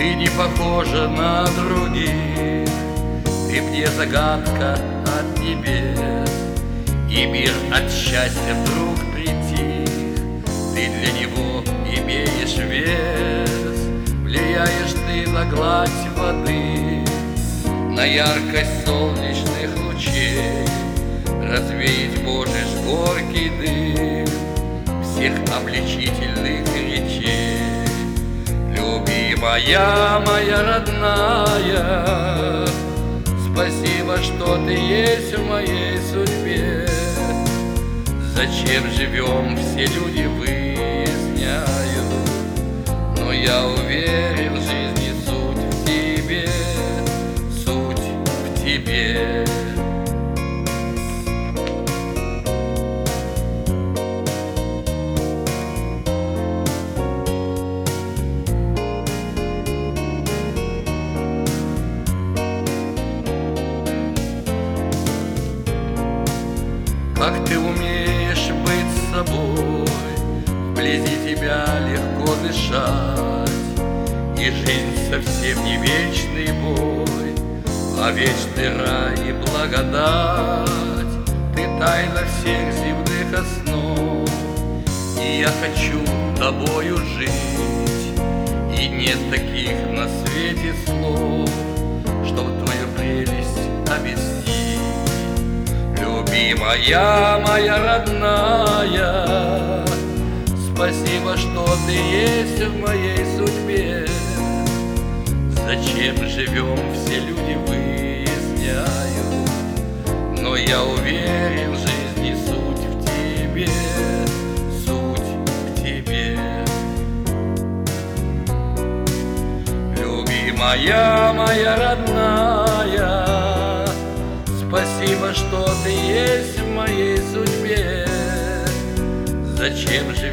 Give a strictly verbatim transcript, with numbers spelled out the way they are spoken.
Ты не похожа на других, ты мне загадка от небес, и мир от счастья вдруг притих. Ты для него имеешь вес, влияешь ты на гладь воды, на яркость солнечных лучей, развеять можешь горький дым всех обличительных речей. Любимая моя родная, спасибо, что ты есть в моей судьбе. Зачем живем, все люди выясняют, но я уверен, в жизни суть в тебе, суть в тебе. Как ты умеешь быть с собой, вблизи тебя легко дышать, и жизнь совсем не вечный бой, а вечный рай и благодать. Ты тайна всех земных основ, и я хочу тобою жить, и нет таких на свете слов, чтоб твою прелесть объяснить. Любимая моя родная, спасибо, что ты есть в моей судьбе. Зачем живем, все люди выясняют, но я уверен, в жизни суть в тебе, суть в тебе. Любимая моя родная, спасибо, что ты есть в моей судьбе. Зачем же